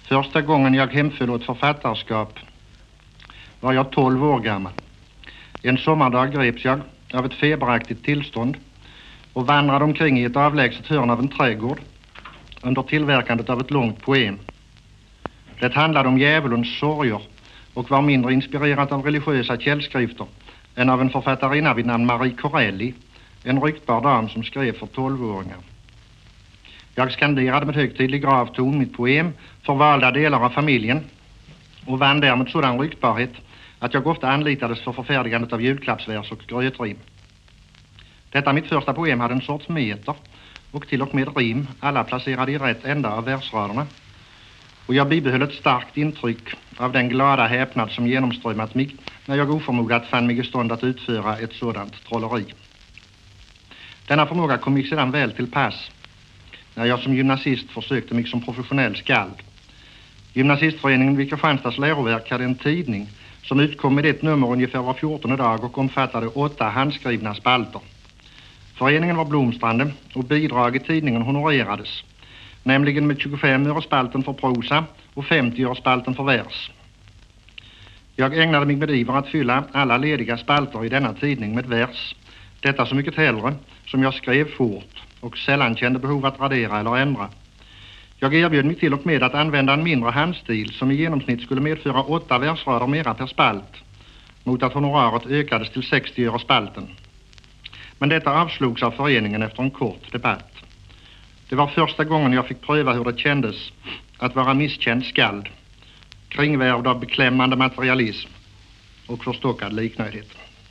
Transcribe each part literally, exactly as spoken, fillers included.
Första gången jag hemföll åt författarskap var jag tolv år gammal. En sommardag greps jag av ett feberaktigt tillstånd och vandrade omkring i ett avlägset hörn av en trädgård under tillverkandet av ett långt poem. Det handlade om djävulens sorger och var mindre inspirerat av religiösa källskrifter än av en författarinna vid namn Marie Corelli, en ryktbar dam som skrev för tolvåringar. Jag skanderade med högtidlig gravton mitt poem för valda delar av familjen och vann därmed sådan ryktbarhet att jag ofta anlitades för förfärdigandet av julklappsvers och grötrim. Detta mitt första poem hade en sorts meter och till och med rim, alla placerade i rätt ända av versraderna, och jag bibehöll ett starkt intryck av den glada häpnad som genomströmmat mig när jag oförmodat fann mig i stånd att utföra ett sådant trolleri. Denna förmåga kom mig sedan väl till pass när jag som gymnasist försökte mig som professionell skald. Gymnasistföreningen vid Kristianstads läroverk hade en tidning som utkom med ett nummer ungefär var fjortonde dag och omfattade åtta handskrivna spalter. Föreningen var blomstrande och bidrag i tidningen honorerades, nämligen med tjugofem öre spalten för prosa och femtio öre spalten för vers. Jag ägnade mig med iver att fylla alla lediga spalter i denna tidning med vers, detta så mycket hellre som jag skrev fort och sällan kände behov att radera eller ändra. Jag erbjöd mig till och med att använda en mindre handstil som i genomsnitt skulle medföra åtta versrader mera per spalt, mot att honoraret ökades till sextio öre spalten. Men detta avslogs av föreningen efter en kort debatt. Det var första gången jag fick pröva hur det kändes att vara misskänd skald, kringvärvd av beklämmande materialism och förstockad liknöjdhet.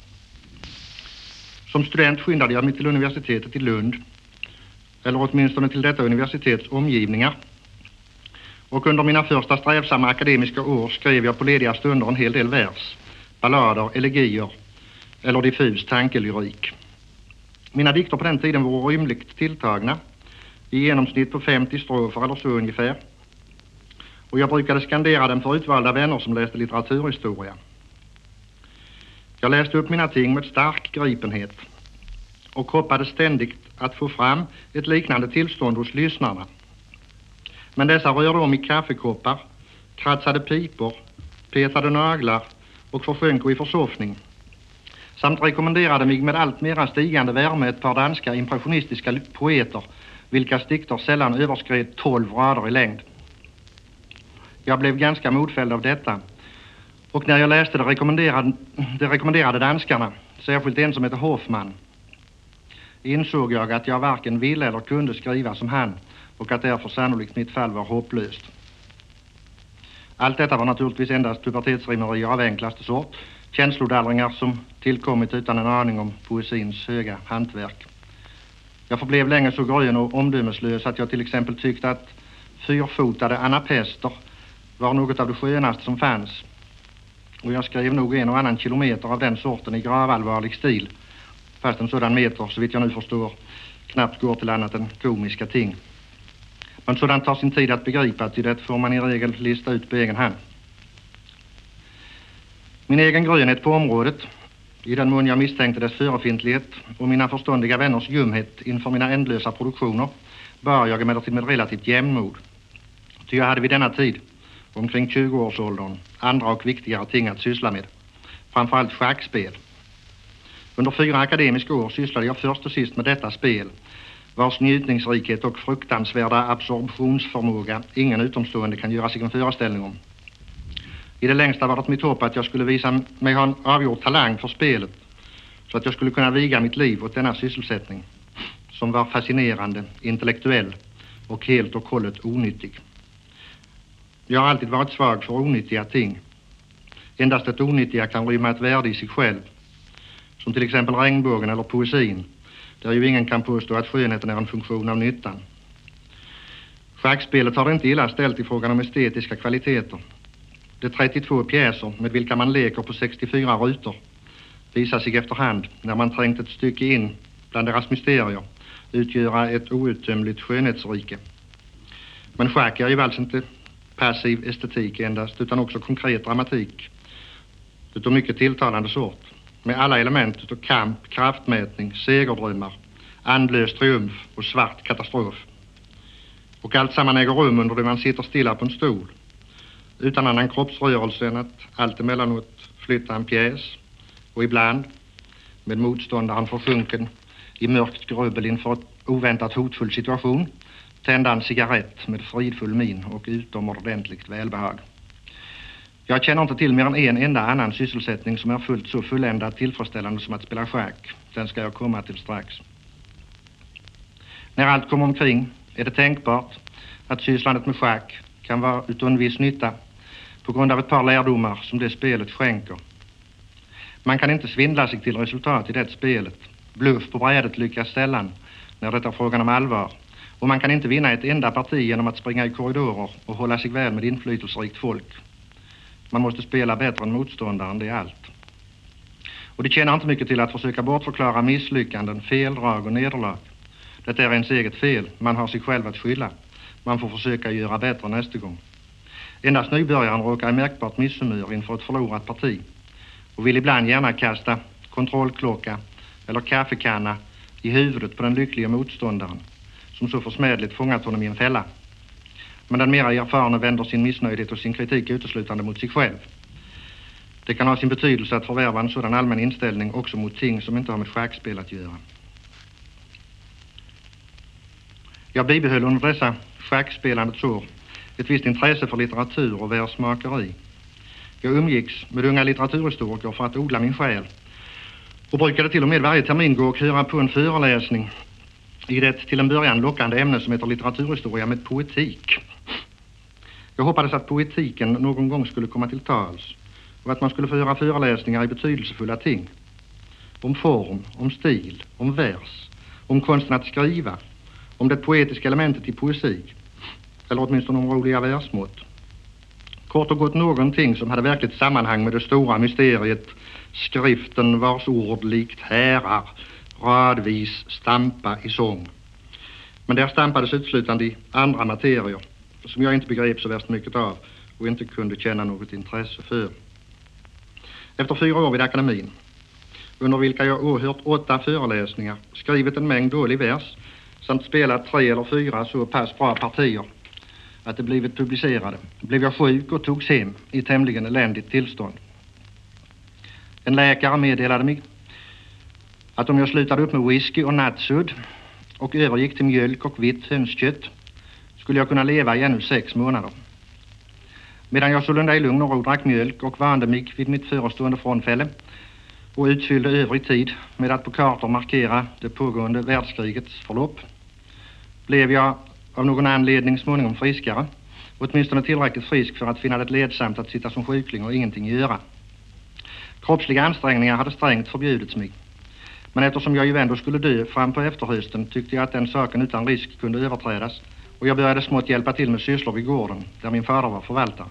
Som student skyndade jag mig till universitetet i Lund, eller åtminstone till detta universitets omgivningar, och under mina första strävsamma akademiska år skrev jag på lediga stunder en hel del vers, ballader, elegier eller diffus tankelyrik. Mina dikter på den tiden var rymligt tilltagna, i genomsnitt på femtio strofer eller så ungefär, och jag brukade skandera dem för utvalda vänner som läste litteraturhistoria. Jag läste upp mina ting med stark gripenhet och hoppades ständigt att få fram ett liknande tillstånd hos lyssnarna. Men dessa rörde om i kaffekoppar, kratsade pipor, petade naglar och försjönk i försoffning, samt rekommenderade mig med allt mera stigande värme ett par danska impressionistiska poeter, vilkas dikter sällan överskred tolv rader i längd. Jag blev ganska modfälld av detta, och när jag läste det rekommenderade, det rekommenderade danskarna, särskilt en som heter Hoffman, insåg jag att jag varken ville eller kunde skriva som han och att därför sannolikt mitt fall var hopplöst. Allt detta var naturligtvis endast pubertetsrimerier av enklaste sort, känslodallringar som tillkommit utan en aning om poesins höga hantverk. Jag förblev länge så grön och omdömeslös att jag till exempel tyckte att fyrfotade anapester var något av det skönaste som fanns, och jag skrev nog en och annan kilometer av den sorten i gravallvarlig stil, fast en sådan meter, så vitt jag nu förstår, knappt går till annat än komiska ting. Men sådant tar sin tid att begripa, till det får man i regel lista ut på egen hand. Min egen grönhet på området, i den mån jag misstänkte dess förefintlighet, och mina förståndiga vänners ljumhet inför mina ändlösa produktioner, bar jag emellertid med relativt jämnmod. Ty jag hade vid denna tid, omkring tjugo-årsåldern, andra och viktigare ting att syssla med, framförallt schackspel. Under fyra akademiska år sysslade jag först och sist med detta spel, vars njutningsrikhet och fruktansvärda absorptionsförmåga ingen utomstående kan göra sig en föreställning om. I det längsta var det mitt hopp att jag skulle visa mig ha en avgjord talang för spelet, så att jag skulle kunna viga mitt liv åt denna sysselsättning, som var fascinerande, intellektuell och helt och hållet onyttig. Jag har alltid varit svag för onyttiga ting. Endast ett onyttiga kan rymma ett värde i sig själv, som till exempel regnbågen eller poesin, där ju ingen kan påstå att skönheten är en funktion av nyttan. Schackspelet har det inte illa ställt i frågan om estetiska kvaliteter. De trettiotvå pjäser med vilka man leker på sextiofyra rutor visar sig efterhand, när man trängt ett stycke in bland deras mysterier, utgöra ett outtömligt skönhetsrike. Men schack är ju alls inte passiv estetik endast, utan också konkret dramatik utav mycket tilltalande sort, med alla element utav kamp, kraftmätning, segerdrömmar, andlös triumf och svart katastrof. Och allt samman äger rum under det man sitter stilla på en stol, utan annan kroppsrörelse än att allt emellanåt flytta en pjäs och ibland med motståndaren försjunken i mörkt grubbel inför ett oväntat hotfull situation tända en cigarett med fridfull min och utomordentligt välbehag. Jag känner inte till mer än en enda annan sysselsättning som är fullt så fulländad tillfredsställande som att spela schack. Den ska jag komma till strax. När allt kommer omkring är det tänkbart att sysslandet med schack kan vara utav en viss nytta på grund av ett par lärdomar som det spelet skänker. Man kan inte svindla sig till resultat i det spelet. Bluff på brädet lyckas sällan när det är frågan om allvar. Och man kan inte vinna ett enda parti genom att springa i korridorer och hålla sig väl med inflytelserikt folk. Man måste spela bättre än motståndaren, det är allt. Och det tjänar inte mycket till att försöka bortförklara misslyckanden, feldrag och nederlag. Det är ens eget fel. Man har sig själv att skylla. Man får försöka göra bättre nästa gång. Endast nybörjaren råkar i märkbart misshumör inför ett förlorat parti och vill ibland gärna kasta kontrollklocka eller kaffekanna i huvudet på den lyckliga motståndaren som så försmädligt fångat honom i en fälla. Men den mera erfarna vänder sin missnöjdhet och sin kritik uteslutande mot sig själv. Det kan ha sin betydelse att förvärva en sådan allmän inställning också mot ting som inte har med schackspel att göra. Jag bibehöll under dessa schackspelandets år ett visst intresse för litteratur och versmakeri. Jag umgicks med unga litteraturhistoriker för att odla min själ och brukade till och med varje termin gå och höra på en föreläsning i det till en början lockande ämne som heter litteraturhistoria med poetik. Jag hoppades att poetiken någon gång skulle komma till tals och att man skulle få höra föreläsningar i betydelsefulla ting. Om form, om stil, om vers, om konsten att skriva, om det poetiska elementet i poesi, eller åtminstone om roliga versmått. Kort och gott någonting som hade verkligt sammanhang med det stora mysteriet, skriften vars ord likt härar radvis stampa i sång. Men där stampades utslutande i andra materier som jag inte begrep så värst mycket av och inte kunde känna något intresse för. Efter fyra år vid akademin, under vilka jag åhört åtta föreläsningar, skrivit en mängd dålig vers samt spelat tre eller fyra så pass bra partier att det blivit publicerade, blev jag sjuk och togs hem i tämligen eländigt tillstånd. En läkare meddelade mig att om jag slutade upp med whisky och nattsudd och övergick till mjölk och vitt hönskött skulle jag kunna leva i ännu sex månader. Medan jag sålunda i lugn och ro drack mjölk och vande mig vid mitt förestående frånfälle och utfyllde övrig tid med att på kartor markera det pågående världskrigets förlopp, blev jag av någon anledning småningom friskare, åtminstone tillräckligt frisk för att finna det ledsamt att sitta som sjukling och ingenting göra. Kroppsliga ansträngningar hade strängt förbjudits mig. Men eftersom jag ju ändå skulle dö fram på efterhösten tyckte jag att den saken utan risk kunde överträdas och jag började smått hjälpa till med sysslor vid gården där min fader var förvaltare.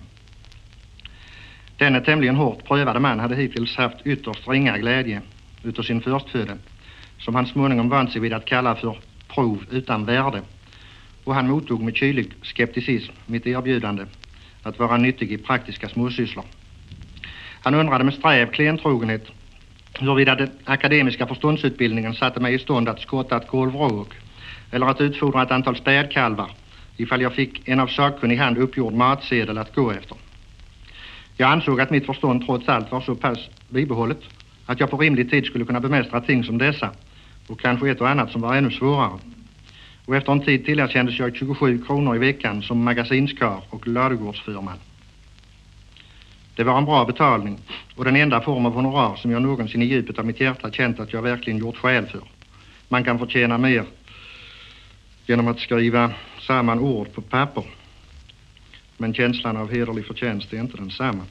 Denne tämligen hårt prövade man hade hittills haft ytterst ringa glädje utav sin förstfödde, som han småningom vant sig vid att kalla för prov utan värde, och han mottog med kylig skepticism mitt erbjudande att vara nyttig i praktiska småsysslor. Han undrade med sträv klentrogenhet huruvida den akademiska förståndsutbildningen satte mig i stånd att skotta ett kolvråg eller att utfodra ett antal spädkalvar ifall jag fick en av sakkunnig hand uppgjord matsedel att gå efter. Jag ansåg att mitt förstånd trots allt var så pass bibehållet att jag på rimlig tid skulle kunna bemästra ting som dessa och kanske ett och annat som var ännu svårare. Och efter en tid tillerkändes jag tjugosju kronor i veckan som magasinskar och ladugårdsförman. Det var en bra betalning och den enda form av honorar som jag någonsin i djupet av mitt hjärta känt att jag verkligen gjort skäl för. Man kan förtjäna mer genom att skriva samman ord på papper, men känslan av hederlig förtjänst är inte densamma.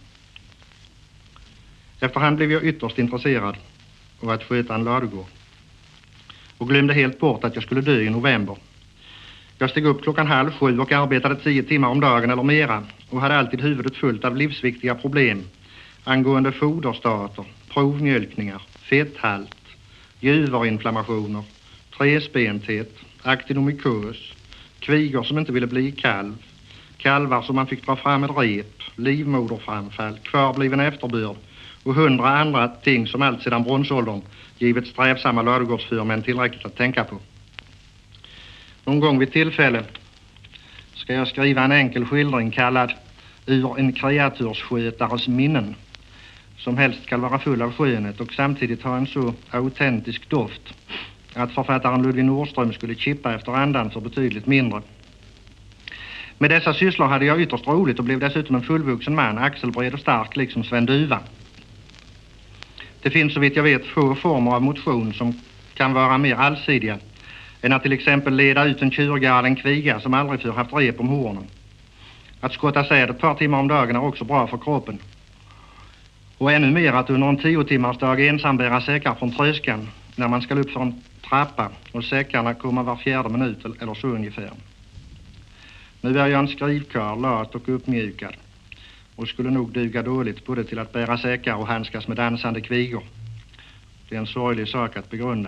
Efterhand blev jag ytterst intresserad av att sköta en ladugård och glömde helt bort att jag skulle dö i november. Jag steg upp klockan halv sju och arbetade tio timmar om dagen eller mera och hade alltid huvudet fullt av livsviktiga problem angående foderstater, provmjölkningar, fetthalt, juverinflammationer, träspenthet, aktinomykos, kvigor som inte ville bli kalv, kalvar som man fick dra fram med rep, livmoderframfall, kvarbliven efterbörd och hundra andra ting som allt sedan bronsåldern givit strävsamma ladugårdsförmän tillräckligt att tänka på. Någon gång vid tillfälle ska jag skriva en enkel skildring kallad ur en kreatursskötares minnen, som helst ska vara full av skönhet och samtidigt ha en så autentisk doft att författaren Ludvig Nordström skulle chippa efter andan för betydligt mindre. Med dessa sysslor hade jag ytterst roligt och blev dessutom en fullvuxen man, axelbred och stark liksom Sven Duva. Det finns så vitt jag vet få former av motion som kan vara mer allsidiga än att till exempel leda ut en tjurgalen kviga som aldrig förr haft rep om hornen. Att skotta säd ett par timmar om dagen är också bra för kroppen. Och ännu mer att under en tio timmars dag ensam bära säckar från tröskan när man ska upp för en trappa och säckarna kommer var fjärde minut eller så ungefär. Nu är jag en skrivkarl, lat och uppmjukad och skulle nog duga dåligt både till att bära säckar och handskas med dansande kvigor. Det är en sorglig sak att begrunda.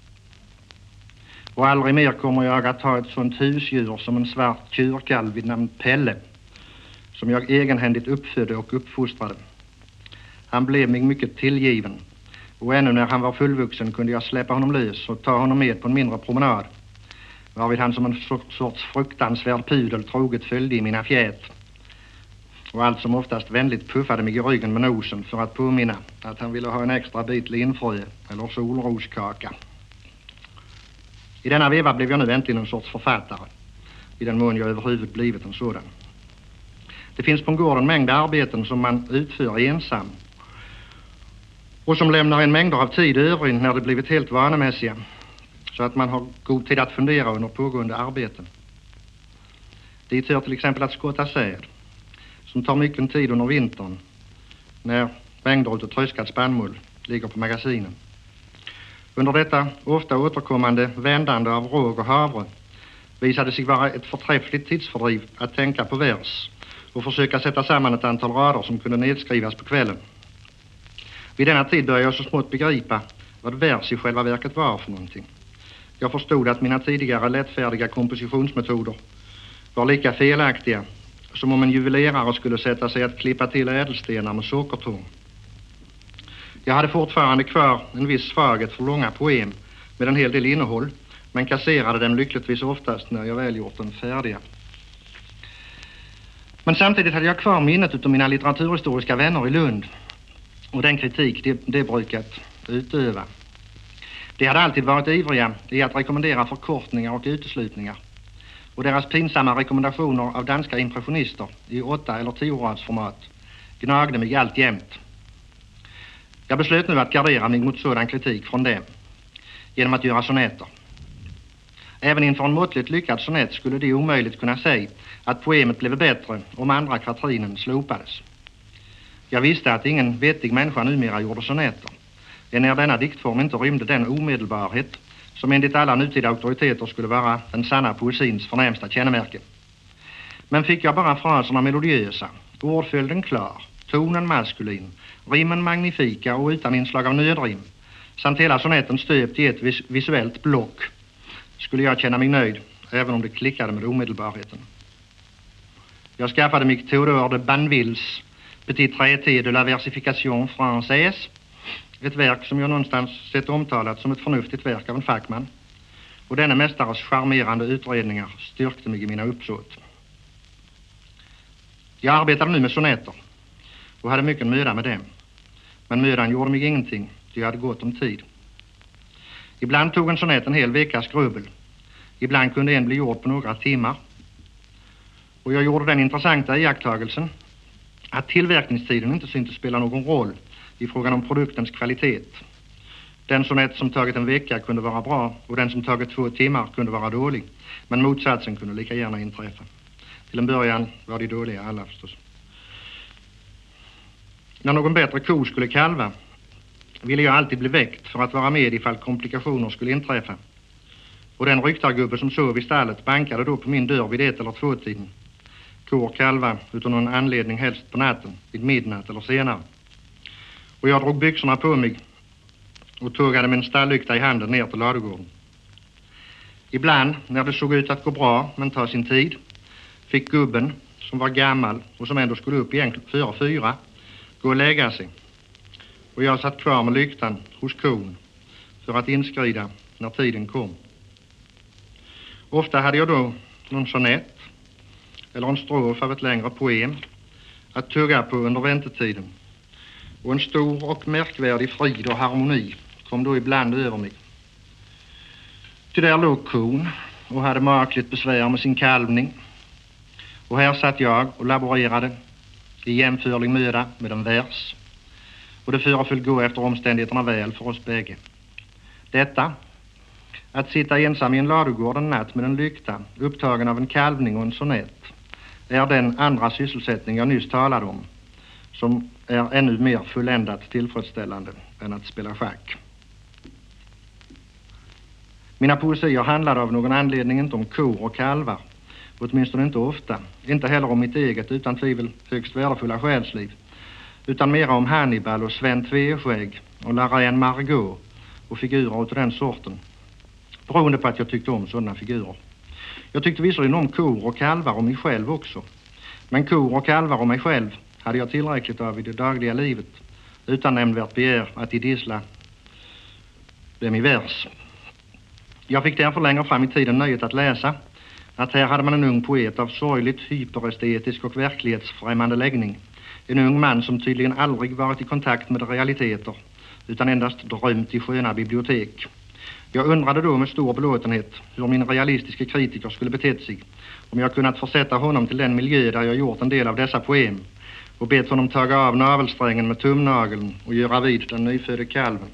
Och aldrig mer kommer jag att ha ett sånt husdjur som en svart tjurkalv vid namn Pelle, som jag egenhändigt uppfödde och uppfostrade. Han blev mig mycket tillgiven, och ännu när han var fullvuxen kunde jag släppa honom lös och ta honom med på en mindre promenad, varvid han som en sorts fruktansvärd pudel troget följde i mina fjät och allt som oftast vänligt puffade mig i ryggen med nosen för att påminna att han ville ha en extra bit linfrö eller solroskaka. I denna veva blev jag nu äntligen en sorts författare, i den mån jag överhuvud blivit en sådan. Det finns på en gård en mängd arbeten som man utför ensam och som lämnar en mängder av tid övrig när det blivit helt vanemässiga, så att man har god tid att fundera under pågående arbeten. Dit hör till exempel att skotta säd, som tar mycket tid under vintern när mängder av tröskad spannmål ligger på magasinen. Under detta ofta återkommande vändande av råg och havre visade sig vara ett förträffligt tidsfördriv att tänka på vers och försöka sätta samman ett antal rader som kunde nedskrivas på kvällen. Vid denna tid började jag så smått begripa vad vers i själva verket var för någonting. Jag förstod att mina tidigare lättfärdiga kompositionsmetoder var lika felaktiga som om en juvelerare skulle sätta sig att klippa till ädelstenar med sockertång. Jag hade fortfarande kvar en viss svaghet för långa poem med en hel del innehåll, men kasserade dem lyckligtvis oftast när jag väl gjort dem färdiga. Men samtidigt hade jag kvar minnet utav mina litteraturhistoriska vänner i Lund och den kritik de, de brukat utöva. De hade alltid varit ivriga i att rekommendera förkortningar och uteslutningar, och deras pinsamma rekommendationer av danska impressionister i åtta eller tio radsformat gnagde mig allt jämt. Jag beslöt nu att gardera mig mot sådan kritik från dem genom att göra sonetter. Även inför en måttligt lyckad sonett skulle de omöjligt kunna säga att poemet blev bättre om andra kvatrinen slopades. Jag visste att ingen vettig människa numera gjorde sonetter, enär denna diktform inte rymde den omedelbarhet som enligt alla nutida auktoriteter skulle vara den sanna poesins förnämsta kännemärke. Men fick jag bara fraserna melodiösa, ordföljden klar, tonen maskulin, rimmen magnifika och utan inslag av nödrim, samt hela sonetten stöpt i ett vis- visuellt block, skulle jag känna mig nöjd, även om det klickade med omedelbarheten. Jag skaffade mig Théodore de Banvilles Petit traité de la versification française, ett verk som jag någonstans sett omtalat som ett förnuftigt verk av en fackman, och denne mästares charmerande utredningar styrkte mig i mina uppsåt. Jag arbetade nu med sonetter och hade mycket möda med dem, men mödan gjorde mig ingenting, jag hade gott om tid. Ibland tog en sonett en hel veckas grubbel, ibland kunde en bli gjord på några timmar, och jag gjorde den intressanta iakttagelsen att tillverkningstiden inte syntes spela någon roll i frågan om produktens kvalitet. Den sonett som tagit en vecka kunde vara bra och den som tagit två timmar kunde vara dålig, men motsatsen kunde lika gärna inträffa. Till en början var de dåliga alla förstås. När någon bättre ko skulle kalva ville jag alltid bli väckt för att vara med ifall komplikationer skulle inträffa. Och den ryktargubbe som sov i stallet bankade då på min dörr vid ett eller två tiden. Kor kalva utan någon anledning helst på natten, vid midnatt eller senare. Och jag drog byxorna på mig och tågade med en stalllykta i handen ner till ladugården. Ibland, när det såg ut att gå bra men ta sin tid, fick gubben, som var gammal och som ändå skulle upp igen före fyra, gå och lägga sig. Och jag satt kvar med lyktan hos kon för att inskrida när tiden kom. Ofta hade jag då någon sonett eller en strof av ett längre poem att tugga på under väntetiden. Och en stor och märkvärdig frid och harmoni kom då ibland över mig. Till där låg kon och hade makligt besvär med sin kalvning. Och här satt jag och laborerade i jämförlig möda med en vers. Och det föreföll gå efter omständigheterna väl för oss bägge. Detta, att sitta ensam i en ladugård en natt med en lykta, upptagen av en kalvning och en sonett, är den andra sysselsättning jag nyss talade om, som är ännu mer fulländat tillfredsställande än att spela schack. Mina poesier handlade av någon anledning inte om kor och kalvar, åtminstone inte ofta, inte heller om mitt eget utan tvivel högst värdefulla själsliv, utan mera om Hannibal och Sven Tveskägg och La Reine Margot och figurer av den sorten, beroende på att jag tyckte om sådana figurer. Jag tyckte visserligen om kor och kalvar och mig själv också, men kor och kalvar och mig själv hade jag tillräckligt av i det dagliga livet, utan nämnvärt begär att idissla dem i vers. Jag fick därför längre fram i tiden nöjet att läsa att här hade man en ung poet av sorgligt hyperestetisk och verklighetsfrämmande läggning. En ung man som tydligen aldrig varit i kontakt med realiteter, utan endast drömt i sköna bibliotek. Jag undrade då med stor belåtenhet hur min realistiska kritiker skulle betett sig om jag kunnat försätta honom till den miljö där jag gjort en del av dessa poem och bett honom taga av navelsträngen med tumnageln och göra vid den nyfödde kalven.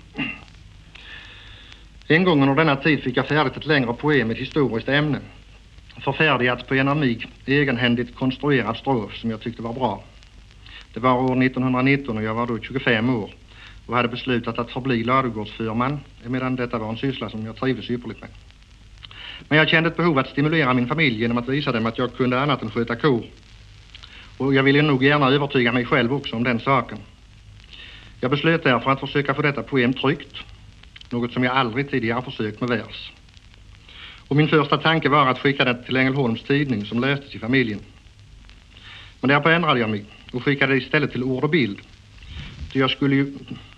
En gång under denna tid fick jag färdigt ett längre poem i ett historiskt ämne, förfärdigat på en av mig egenhändigt konstruerad strof som jag tyckte var bra. Det var år nittonhundranitton och jag var då tjugofem år och hade beslutat att förbli ladugårdsförman, medan detta var en syssla som jag trivdes ypperligt med. Men jag kände ett behov att stimulera min familj genom att visa dem att jag kunde annat än sköta kor. Och jag ville nog gärna övertyga mig själv också om den saken. Jag beslöt därför att försöka få detta poem tryckt, något som jag aldrig tidigare försökt med vers. Och min första tanke var att skicka det till Ängelholms tidning som lästes i familjen. Men därpå ändrade jag mig och skickade det istället till Ord och Bild. Så jag skulle ju...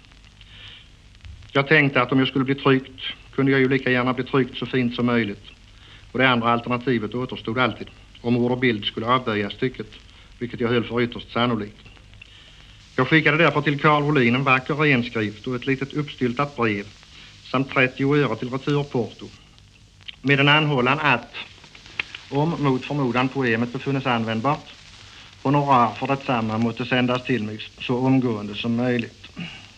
Jag tänkte att om jag skulle bli tryckt kunde jag ju lika gärna bli tryckt så fint som möjligt. Och det andra alternativet återstod alltid, om Ord och Bild skulle avböja stycket, vilket jag höll för ytterst sannolikt. Jag skickade därför till Carl Holin en vacker renskrift och ett litet uppstyltat brev samt trettio öre till returporto, med en anhållan att, om mot förmodan poemet befunnes användbart, honorar för detsamma måste sändas till mig så omgående som möjligt.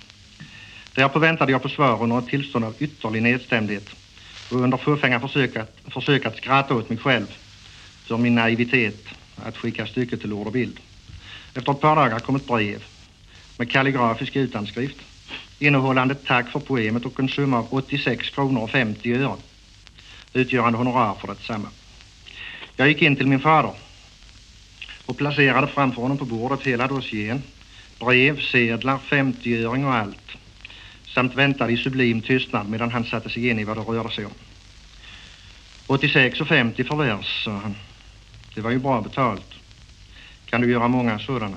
Därpå väntade jag på svar under ett tillstånd av ytterlig nedstämdhet och under fåfänga försök att, försök att skratta åt mig själv för min naivitet att skicka stycket till Ord och Bild. Efter ett par dagar kom ett brev med kalligrafisk utanskrift innehållande tack för poemet och en summa av åttiosex kronor och femtio öre, utgörande honorar för detsamma. Jag gick in till min fader och placerade framför honom på bordet hela dossieren, brev, sedlar, femtioöring och allt, samt väntade i sublim tystnad medan han satte sig in i vad det rörde sig om. åttiosex och femtio för vers, sa han. Det var ju bra betalt. Kan du göra många sådana?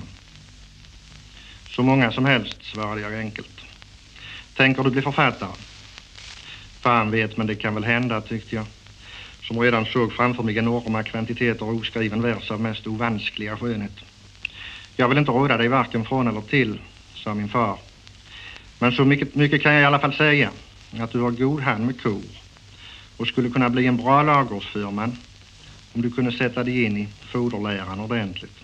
Så många som helst, svarade jag enkelt. Tänker du bli författare? Fan vet, men det kan väl hända, tyckte jag, som redan såg framför mig enorma kvantiteter oskriven vers av mest ovanskliga skönhet. Jag vill inte råda dig varken från eller till, sa min far. Men så mycket, mycket kan jag i alla fall säga, att du har god hand med kor och skulle kunna bli en bra lagårdsförman om du kunde sätta dig in i foderläran ordentligt.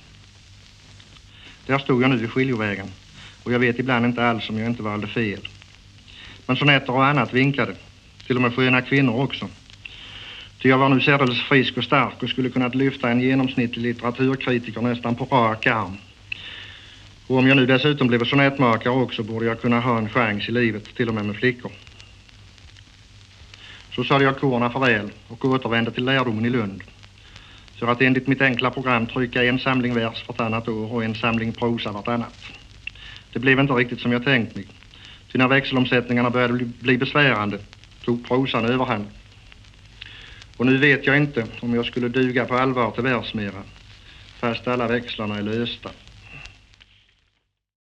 Där stod jag nu vid skiljovägen och jag vet ibland inte alls om jag inte valde fel. Men sonetter och annat vinkade, till och med sköna kvinnor också. Ty jag var nu särdeles frisk och stark och skulle kunna lyfta en genomsnittlig litteraturkritiker nästan på rak arm. Och om jag nu dessutom blev sonettmakare också borde jag kunna ha en chans i livet, till och med med flickor. Så sade jag korna farväl och återvände till lärdomen i Lund. För att enligt mitt enkla program trycka en samling vers vartannat år och en samling prosa vartannat. Det blev inte riktigt som jag tänkt mig. Ty när växelomsättningarna började bli besvärande tog prosan överhand. Och nu vet jag inte om jag skulle duga på allvar till vers mera, fast alla växlarna är lösta.